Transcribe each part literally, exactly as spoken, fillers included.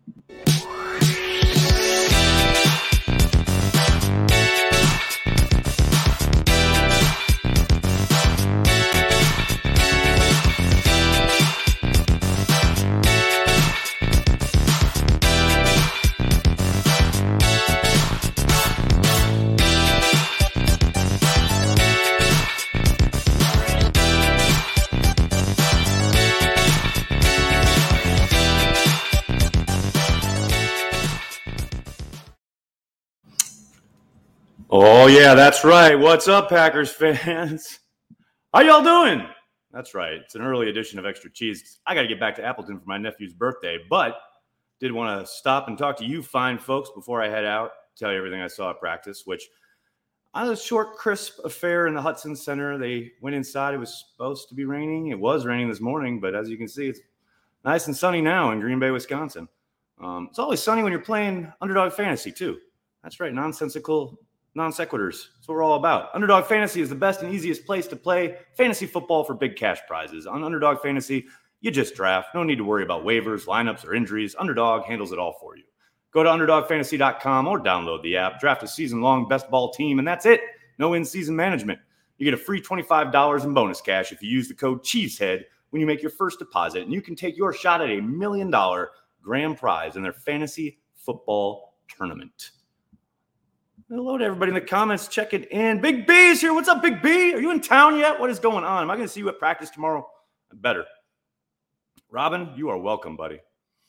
Oh, yeah, that's right. What's up, Packers fans? How y'all doing? That's right. It's an early edition of Extra Cheese. I got to get back to Appleton for my nephew's birthday, but did want to stop and talk to you fine folks before I head out, tell you everything I saw at practice, which on a short, crisp affair in the Hudson Center, they went inside. It was supposed to be raining. It was raining this morning, but as you can see, it's nice and sunny now in Green Bay, Wisconsin. Um, it's always sunny when you're playing Underdog Fantasy, too. That's right, nonsensical non sequiturs. That's what we're all about. Underdog Fantasy is the best and easiest place to play fantasy football for big cash prizes. On Underdog Fantasy, you just draft. No need to worry about waivers, lineups, or injuries. Underdog handles it all for you. Go to underdog fantasy dot com or download the app. Draft a season-long best ball team, and that's it. No in-season management. You get a free twenty-five dollars in bonus cash if you use the code CHIEFSHEAD when you make your first deposit, and you can take your shot at a million-dollar grand prize in their fantasy football tournament. Hello to everybody in the comments checking in. Big B's here. What's up, Big B? Are you in town yet? What is going on? Am I going to see you at practice tomorrow? Better. Robin, you are welcome, buddy.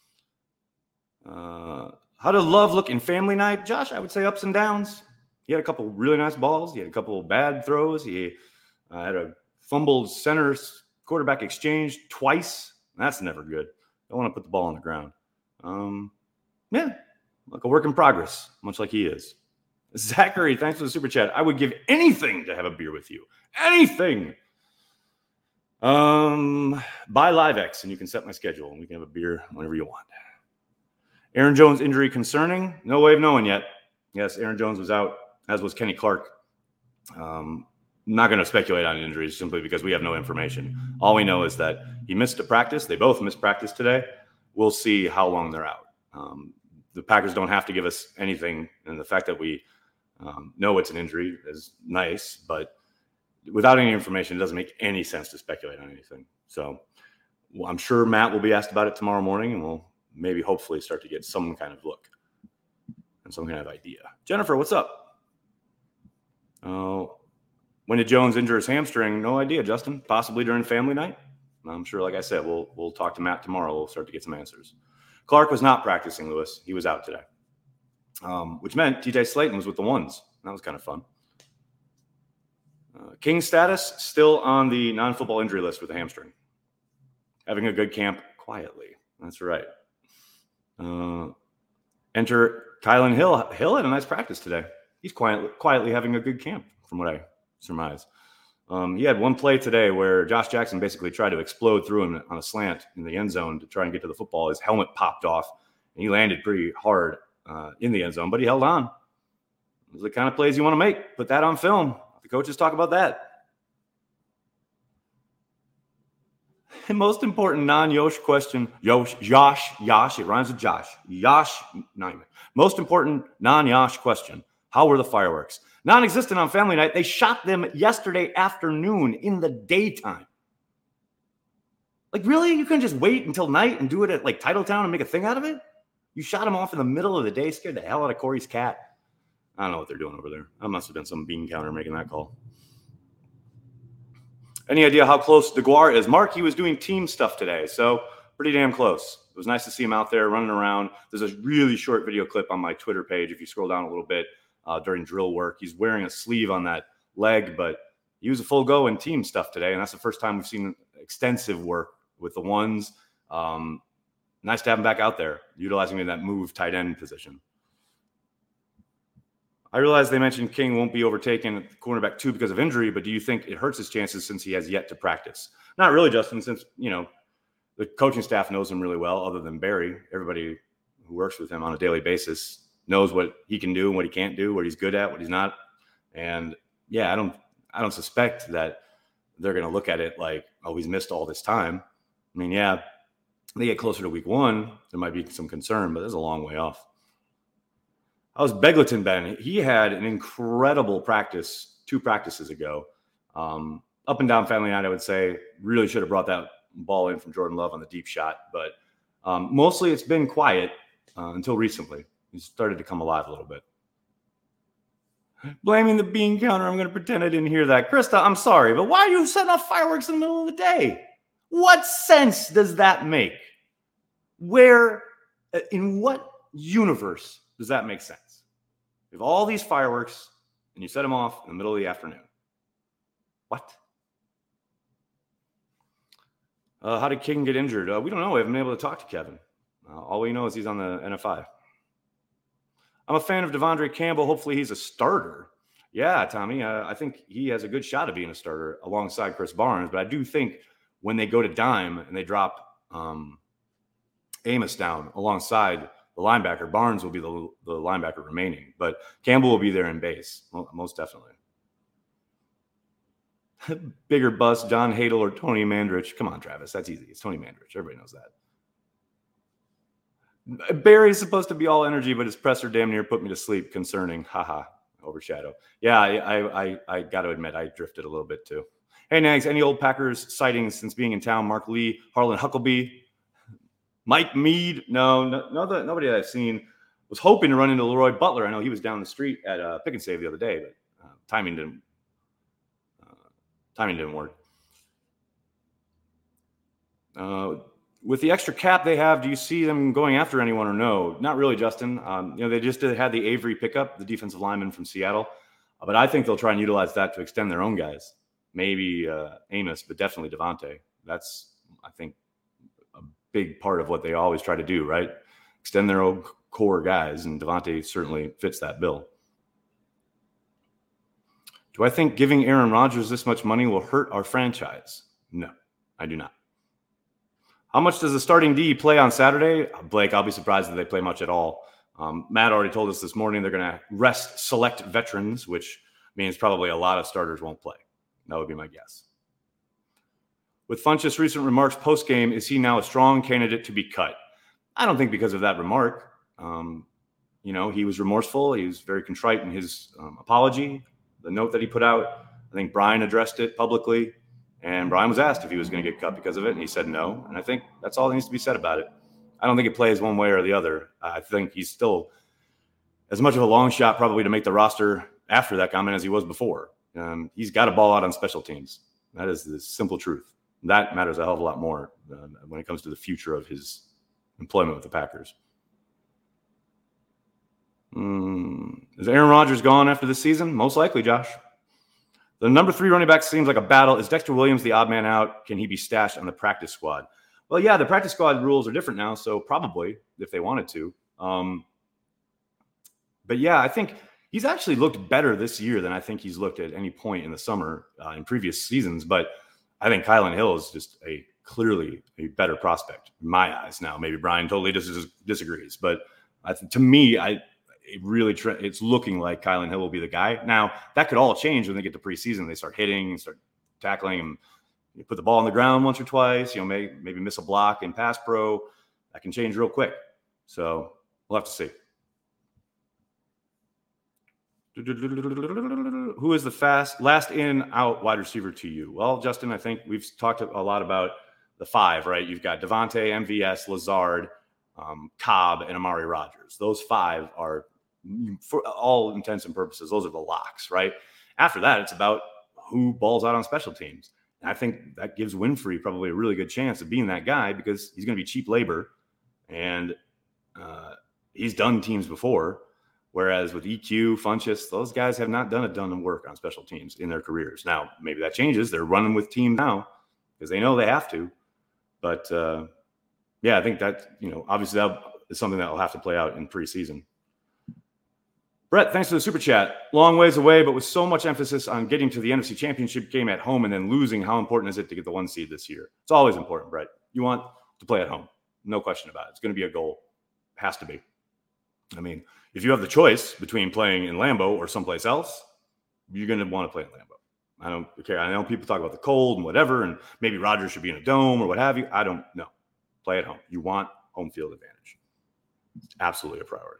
Uh, how did Love look in family night? Josh, I would say ups and downs. He had a couple really nice balls. He had a couple bad throws. He uh, had a fumbled center quarterback exchange twice. That's never good. Don't want to put the ball on the ground. Um, yeah, like a work in progress, much like he is. Zachary, thanks for the super chat. I would give anything to have a beer with you. Anything. Um, buy LiveX and you can set my schedule and we can have a beer whenever you want. Aaron Jones injury concerning? No way of knowing yet. Yes, Aaron Jones was out, as was Kenny Clark. Um, not going to speculate on injuries simply because we have no information. All we know is that he missed a practice. They both missed practice today. We'll see how long they're out. Um, the Packers don't have to give us anything, and the fact that we Um, know it's an injury is nice, but without any information, it doesn't make any sense to speculate on anything. So well, I'm sure Matt will be asked about it tomorrow morning, and we'll maybe hopefully start to get some kind of look and some kind of idea. Jennifer, what's up? Uh, when did Jones injure his hamstring? No idea, Justin. Possibly during family night. I'm sure, like I said, we'll we'll talk to Matt tomorrow. We'll start to get some answers. Clark was not practicing, Lewis. He was out today. Um, which meant T J Slayton was with the ones. That was kind of fun. Uh, King status, still on the non-football injury list with a hamstring. Having a good camp quietly. That's right. Uh, enter Kylan Hill. Hill had a nice practice today. He's quietly, quietly having a good camp, from what I surmise. Um, he had one play today where Josh Jackson basically tried to explode through him on a slant in the end zone to try and get to the football. His helmet popped off, and he landed pretty hard Uh, in the end zone, but he held on. Those are the kind of plays you want to make. Put that on film. The coaches talk about that. The most important non-Yosh question, Yosh, Josh, Yosh, it rhymes with Josh. Yosh, Neiman. Most important non-Yosh question, how were the fireworks? Non-existent on family night. They shot them yesterday afternoon in the daytime. Like, really? You couldn't just wait until night and do it at, like, Titletown and make a thing out of it? You shot him off in the middle of the day, scared the hell out of Corey's cat. I don't know what they're doing over there. That must have been some bean counter making that call. Any idea how close DeGuara is? Mark, he was doing team stuff today, so pretty damn close. It was nice to see him out there running around. There's a really short video clip on my Twitter page if you scroll down a little bit uh, during drill work. He's wearing a sleeve on that leg, but he was a full go in team stuff today, and that's the first time we've seen extensive work with the ones. Um, Nice to have him back out there, utilizing him in that move tight end position. I realize they mentioned King won't be overtaken at cornerback two because of injury, but do you think it hurts his chances since he has yet to practice? Not really, Justin, since, you know, the coaching staff knows him really well, other than Barry. Everybody who works with him on a daily basis knows what he can do and what he can't do, what he's good at, what he's not. And yeah, I don't, I don't suspect that they're going to look at it like, oh, he's missed all this time. I mean, yeah, they get closer to week one, there might be some concern, but there's a long way off. How's Begelton been? He had an incredible practice two practices ago. Um, up and down family night, I would say. Really should have brought that ball in from Jordan Love on the deep shot. But um, mostly it's been quiet uh, until recently. He's started to come alive a little bit. Blaming the bean counter. I'm going to pretend I didn't hear that. Krista, I'm sorry, but why are you setting off fireworks in the middle of the day? What sense does that make? Where, in what universe does that make sense? You have all these fireworks and you set them off in the middle of the afternoon. What? Uh, how did King get injured? Uh, we don't know. We haven't been able to talk to Kevin. Uh, all we know is he's on the N F I. I'm a fan of Devondre Campbell. Hopefully he's a starter. Yeah, Tommy, uh, I think he has a good shot of being a starter alongside Chris Barnes. But I do think when they go to dime and they drop um, Amos down alongside the linebacker, Barnes will be the, the linebacker remaining. But Campbell will be there in base, most definitely. Bigger bust, John Hadel or Tony Mandrich. Come on, Travis. That's easy. It's Tony Mandrich. Everybody knows that. Barry's supposed to be all energy, but his presser damn near put me to sleep. Concerning. Haha. Overshadow. Yeah, I, I, I got to admit, I drifted a little bit too. Hey, Nags, any old Packers sightings since being in town? Mark Lee, Harlan Huckabee, Mike Mead. No, no, no the, nobody that I've seen. Was hoping to run into Leroy Butler. I know he was down the street at uh, Pick and Save the other day, but uh, timing didn't uh, timing didn't work. Uh, with the extra cap they have, do you see them going after anyone or no? Not really, Justin. Um, you know, they just did, had the Avery pickup, the defensive lineman from Seattle, uh, but I think they'll try and utilize that to extend their own guys. Maybe uh, Amos, but definitely Devontae. That's, I think, a big part of what they always try to do, right? Extend their own core guys, and Devontae certainly fits that bill. Do I think giving Aaron Rodgers this much money will hurt our franchise? No, I do not. How much does the starting D play on Saturday? Blake, I'll be surprised if they play much at all. Um, Matt already told us this morning they're going to rest select veterans, which means probably a lot of starters won't play. That would be my guess. With Funchess' recent remarks post-game, is he now a strong candidate to be cut? I don't think because of that remark. Um, you know, he was remorseful. He was very contrite in his um, apology, the note that he put out. I think Brian addressed it publicly, and Brian was asked if he was going to get cut because of it, and he said no. And I think that's all that needs to be said about it. I don't think it plays one way or the other. I think he's still as much of a long shot probably to make the roster after that comment as he was before. Um, he's got to ball out on special teams. That is the simple truth. That matters a hell of a lot more uh, when it comes to the future of his employment with the Packers. Mm, is Aaron Rodgers gone after this season? Most likely, Josh. The number three running back seems like a battle. Is Dexter Williams the odd man out? Can he be stashed on the practice squad? Well, yeah, the practice squad rules are different now, so probably if they wanted to. Um, but yeah, I think he's actually looked better this year than I think he's looked at any point in the summer uh, in previous seasons. But I think Kylan Hill is just a clearly a better prospect in my eyes now. Maybe Brian totally dis- disagrees, but I th- to me, I it really tra- it's looking like Kylan Hill will be the guy. Now that could all change when they get to preseason. They start hitting and start tackling and you put the ball on the ground once or twice. You know, maybe maybe miss a block in pass pro. That can change real quick. So we'll have to see. Who is the fast last in out wide receiver to you? Well, Justin, I think we've talked a lot about the five, right? You've got Devontae, M V S, Lazard, um, Cobb, and Amari Rodgers. Those five are, for all intents and purposes, those are the locks, right? After that, it's about who balls out on special teams. And I think that gives Winfrey probably a really good chance of being that guy because he's going to be cheap labor, and uh, he's done teams before. Whereas with E Q, Funchess, those guys have not done a ton of work on special teams in their careers. Now, maybe that changes. They're running with team now because they know they have to. But, uh, yeah, I think that, you know, obviously that is something that will have to play out in preseason. Brett, thanks for the super chat. Long ways away, but with so much emphasis on getting to the N F C Championship game at home and then losing, how important is it to get the one seed this year? It's always important, Brett. You want to play at home. No question about it. It's going to be a goal. It has to be. I mean, if you have the choice between playing in Lambeau or someplace else, you're going to want to play in Lambeau. I don't care. I know people talk about the cold and whatever, and maybe Rodgers should be in a dome or what have you. I don't know. play at home. You want home field advantage. It's absolutely a priority.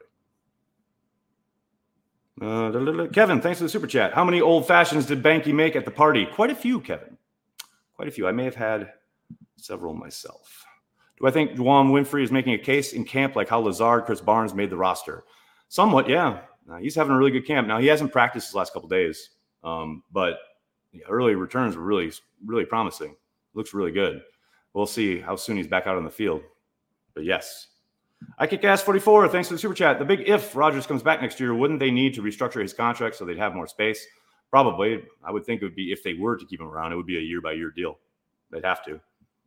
Uh, Kevin, thanks for the super chat. How many old fashions did Banky make at the party? Quite a few, Kevin. Quite a few. I may have had several myself. Do I think Juwan Winfrey is making a case in camp like how Lazard, Chris Barnes made the roster? Somewhat, yeah. Uh, he's having a really good camp. Now, he hasn't practiced his last couple days, um, but the early returns were really, really promising. Looks really good. We'll see how soon he's back out on the field. But yes. I kick ass forty-four. Thanks for the super chat. The big if Rodgers comes back next year, wouldn't they need to restructure his contract so they'd have more space? Probably. I would think it would be, if they were to keep him around, it would be a year by year deal. They'd have to.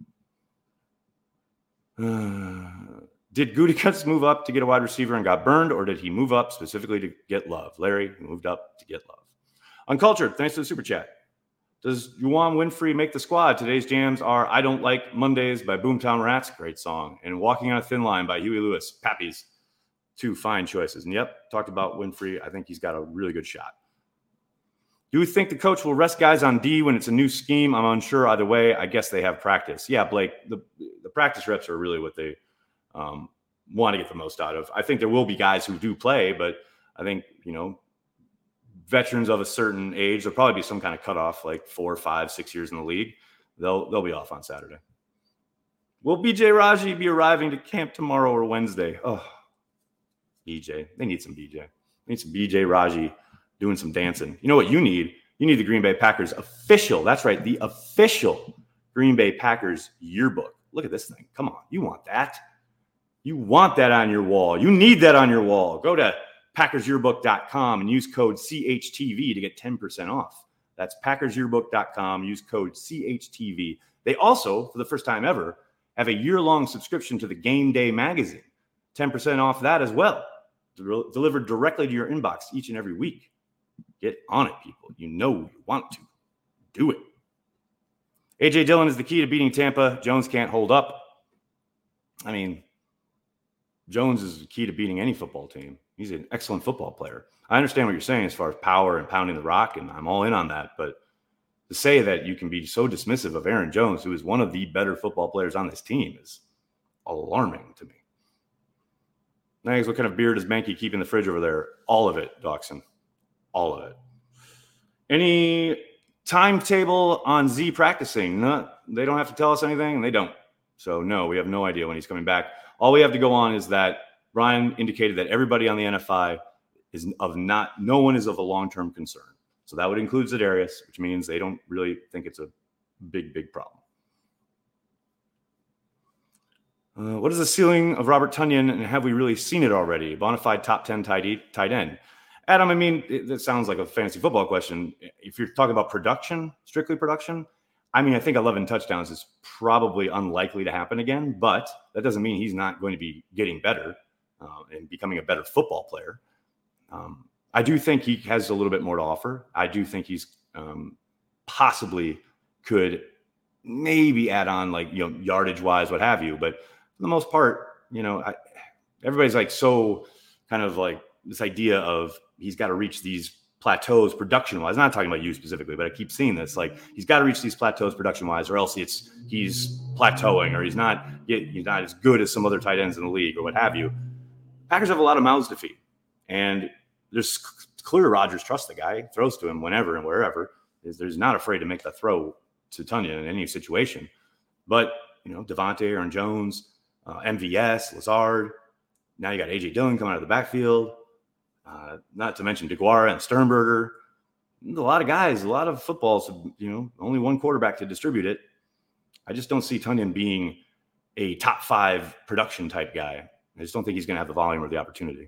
Uh, did Gutekunst move up to get a wide receiver and got burned, or did he move up specifically to get love? Larry moved up to get love. Uncultured, thanks for the super chat. Does Juwan Winfrey make the squad? Today's jams are I Don't Like Mondays by Boomtown Rats, great song, and Walking on a Thin Line by Huey Lewis, Pappies. Two fine choices. And yep, talked about Winfrey. I think he's got a really good shot. Do you think the coach will rest guys on D when it's a new scheme? I'm unsure either way. I guess they have practice. Yeah, Blake, the, the practice reps are really what they um, want to get the most out of. I think there will be guys who do play, but I think, you know, veterans of a certain age, there'll probably be some kind of cutoff, like four, five, six years in the league. They'll they'll be off on Saturday. Will B J Raji be arriving to camp tomorrow or Wednesday? Oh, B J. They need some B J. They need some B J Raji doing some dancing. You know what you need? You need the Green Bay Packers official. That's right, the official Green Bay Packers yearbook. Look at this thing. Come on. You want that? You want that on your wall. You need that on your wall. Go to packers yearbook dot com and use code C H T V to get ten percent off. That's packers yearbook dot com. Use code C H T V. They also, for the first time ever, have a year-long subscription to the Game Day magazine. ten percent off that as well. Del- delivered directly to your inbox each and every week. Get on it, people. You know you want to. Do it. A J Dillon is the key to beating Tampa. Jones can't hold up. I mean, Jones is the key to beating any football team. He's an excellent football player. I understand what you're saying as far as power and pounding the rock, and I'm all in on that. But to say that you can be so dismissive of Aaron Jones, who is one of the better football players on this team, is alarming to me. Nags, what kind of beer does Banky keep in the fridge over there? All of it, Dawson. All of it. Any timetable on Z practicing? No, they don't have to tell us anything, and they don't. So, no, we have no idea when he's coming back. All we have to go on is that Brian indicated that everybody on the N F I is of not, no one is of a long-term concern. So that would include Za'Darius, which means they don't really think it's a big, big problem. Uh, what is the ceiling of Robert Tonyan, and have we really seen it already? Bonafide top ten tight, tight end. Adam, I mean, it, it sounds like a fantasy football question. If you're talking about production, strictly production, I mean, I think eleven touchdowns is probably unlikely to happen again, but that doesn't mean he's not going to be getting better uh, and becoming a better football player. Um, I do think he has a little bit more to offer. I do think he's um, possibly could maybe add on, like, you know, yardage wise, what have you. But for the most part, you know, I, everybody's like so kind of like this idea of he's got to reach these plateaus production wise. I'm not talking about you specifically, but I keep seeing this. Like, he's got to reach these plateaus production wise, or else it's he's plateauing, or he's not he's not as good as some other tight ends in the league, or what have you. Packers have a lot of mouths to feed, and there's clear Rodgers trusts the guy, throws to him whenever and wherever. Is there's not afraid to make the throw to Tonyan in any situation. But, you know, Devontae, Aaron Jones, uh, M V S, Lazard. Now you got A J Dillon coming out of the backfield. Uh, not to mention DeGuara and Sternberger. A lot of guys, a lot of footballs, you know, only one quarterback to distribute it. I just don't see Tonyan being a top five production type guy. I just don't think he's going to have the volume or the opportunity.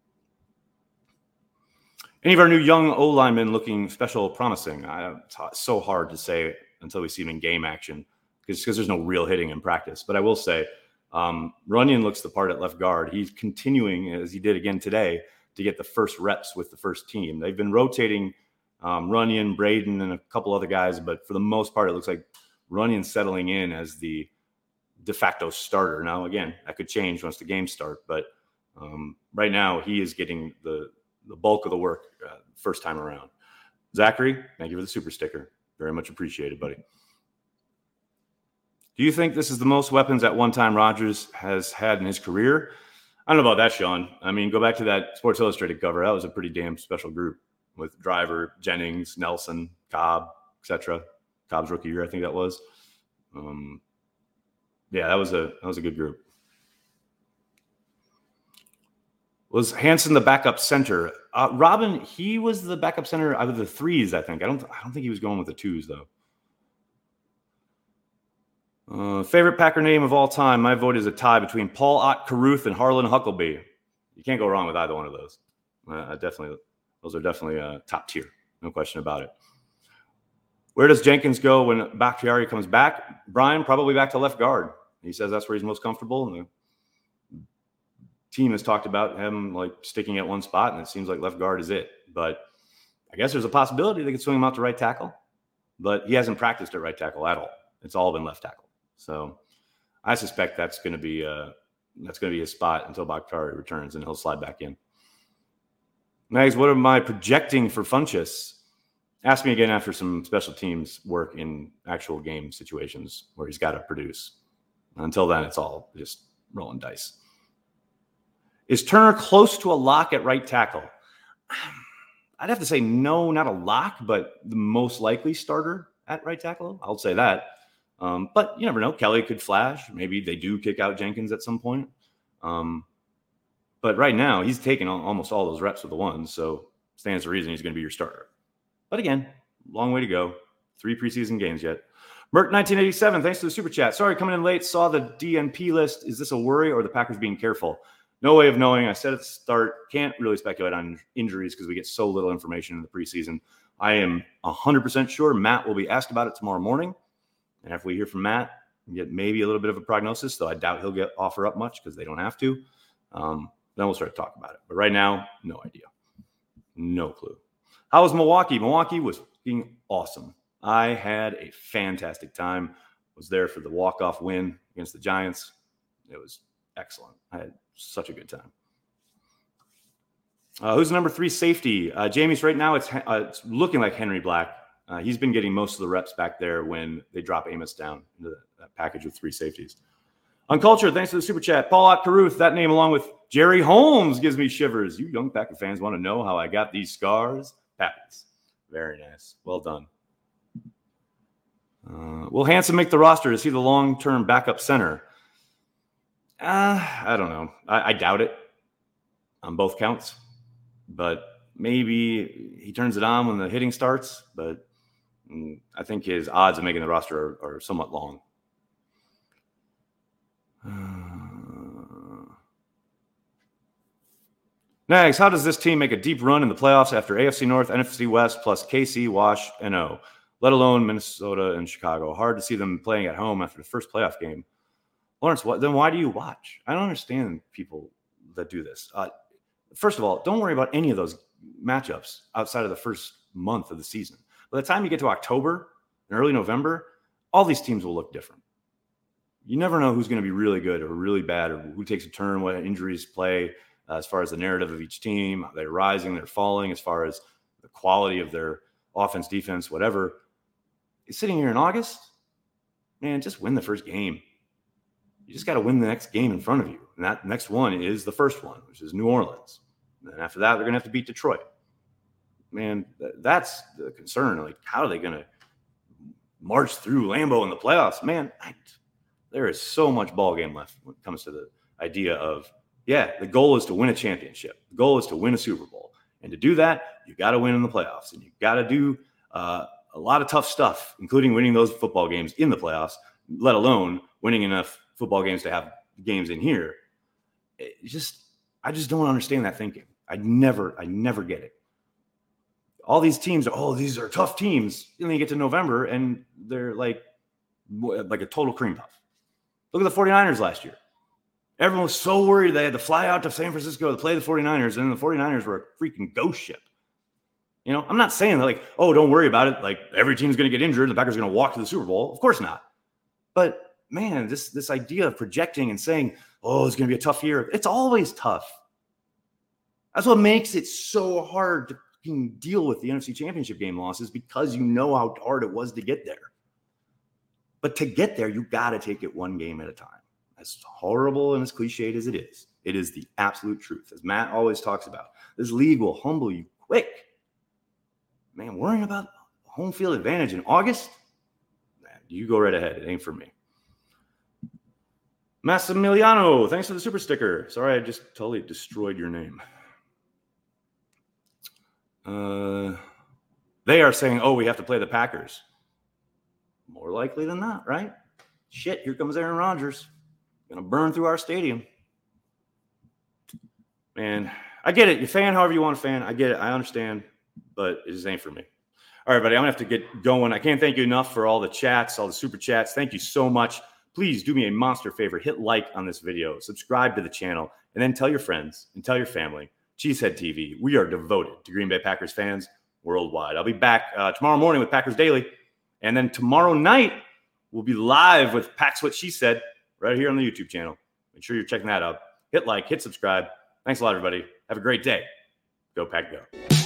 Any of our new young O-linemen looking special promising? I, it's so hard to say until we see him in game action because there's no real hitting in practice. But I will say um, Runyon looks the part at left guard. He's continuing, as he did again today, to get the first reps with the first team. They've been rotating um, Runyon, Braden, and a couple other guys, but for the most part, it looks like Runyon's settling in as the de facto starter. Now, again, that could change once the games start, but um, right now he is getting the the bulk of the work uh, first time around. Zachary, thank you for the super sticker. Very much appreciated, buddy. Do you think this is the most weapons at one time Rodgers has had in his career? I don't know about that, Sean. I mean, go back to that Sports Illustrated cover. That was a pretty damn special group with Driver, Jennings, Nelson, Cobb, et cetera. Cobb's rookie year, I think that was. Um, yeah, that was a that was a good group. Was Hanson the backup center? Uh, Robin, he was the backup center out of the threes, I think. I don't I don't think he was going with the twos, though. Uh, favorite Packer name of all time? My vote is a tie between Paul Ott Caruth and Harlan Huckleby. You can't go wrong with either one of those. Uh, definitely, those are definitely uh, top tier, no question about it. Where does Jenkins go when Bakhtiari comes back? Brian, probably back to left guard. He says that's where he's most comfortable. And the team has talked about him like sticking at one spot, and it seems like left guard is it. But I guess there's a possibility they could swing him out to right tackle. But he hasn't practiced at right tackle at all. It's all been left tackle. So I suspect that's going to be uh, that's going to be his spot until Bakhtiari returns, and he'll slide back in. Mags, what am I projecting for Funchess? Ask me again after some special teams work in actual game situations where he's got to produce. Until then, it's all just rolling dice. Is Turner close to a lock at right tackle? I'd have to say no, not a lock, but the most likely starter at right tackle. I'll say that. Um, but you never know. Kelly could flash. Maybe they do kick out Jenkins at some point. Um, but right now, he's taking almost all those reps with the ones, so stands to reason he's going to be your starter. But again, long way to go. Three preseason games yet. Merck nineteen eighty-seven, thanks to the super chat. Sorry, coming in late, saw the D N P list. Is this a worry or the Packers being careful? No way of knowing. I said at the start, can't really speculate on injuries because we get so little information in the preseason. I am one hundred percent sure Matt will be asked about it tomorrow morning. And if we hear from Matt, we get maybe a little bit of a prognosis, though I doubt he'll get offer up much because they don't have to. Um, then we'll start to talk about it. But right now, no idea. No clue. How was Milwaukee? Milwaukee was fucking awesome. I had a fantastic time. Was there for the walk-off win against the Giants. It was excellent. I had such a good time. Uh, who's the number three safety? Uh, Jamie's right now, it's, uh, it's looking like Henry Black. Uh, he's been getting most of the reps back there when they drop Amos down into that package with three safeties. Uncultured, thanks for the super chat. Paul Ott Caruth, that name along with Jerry Holmes gives me shivers. You young Packer fans want to know how I got these scars? Packers. Very nice. Well done. Uh, will Hanson make the roster? Is he the long-term backup center? Uh, I don't know. I, I doubt it on both counts. But maybe he turns it on when the hitting starts. But I think his odds of making the roster are, are somewhat long. Uh, next, how does this team make a deep run in the playoffs after A F C North, N F C West, plus K C, Wash, N O, let alone Minnesota and Chicago? Hard to see them playing at home after the first playoff game. Lawrence, what, then why do you watch? I don't understand people that do this. Uh, first of all, don't worry about any of those matchups outside of the first month of the season. By the time you get to October and early November, all these teams will look different. You never know who's going to be really good or really bad or who takes a turn, what injuries play uh, as far as the narrative of each team. They're rising, they're falling as far as the quality of their offense, defense, whatever. You're sitting here in August, man, just win the first game. You just got to win the next game in front of you. And that next one is the first one, which is New Orleans. And then after that, they're going to have to beat Detroit. Man, that's the concern. Like, how are they going to march through Lambeau in the playoffs? Man, I, there is so much ball game left when it comes to the idea of, yeah, the goal is to win a championship. The goal is to win a Super Bowl. And to do that, you got to win in the playoffs. And you got to do uh, a lot of tough stuff, including winning those football games in the playoffs, let alone winning enough football games to have games in here. It just, I just don't understand that thinking. I never, I never get it. All these teams are, oh, these are tough teams. And then you get to November and they're like, like a total cream puff. Look at the 49ers last year. Everyone was so worried they had to fly out to San Francisco to play the 49ers, and the 49ers were a freaking ghost ship. You know, I'm not saying that like, oh, don't worry about it. Like every team's going to get injured. The Packers are going to walk to the Super Bowl. Of course not. But man, this, this idea of projecting and saying, oh, it's going to be a tough year. It's always tough. That's what makes it so hard to can deal with the N F C Championship game losses, because you know how hard it was to get there. But to get there, you got to take it one game at a time. As horrible and as cliched as it is, it is the absolute truth. As Matt always talks about, this league will humble you quick. Man, worrying about home field advantage in August? Man, you go right ahead. It ain't for me. Massimiliano, thanks for the super sticker. Sorry, I just totally destroyed your name. Uh, they are saying, oh, we have to play the Packers. More likely than not, right? Shit, here comes Aaron Rodgers. Gonna burn through our stadium. Man, I get it. You fan however you want to fan. I get it. I understand, but it just ain't for me. All right, buddy, I'm gonna have to get going. I can't thank you enough for all the chats, all the super chats. Thank you so much. Please do me a monster favor. Hit like on this video, subscribe to the channel, and then tell your friends and tell your family. Cheesehead T V, we are devoted to Green Bay Packers fans worldwide. I'll be back uh, tomorrow morning with Packers Daily. And then tomorrow night, we'll be live with Pack's What She Said right here on the YouTube channel. Make sure you're checking that out. Hit like, hit subscribe. Thanks a lot, everybody. Have a great day. Go Pack Go.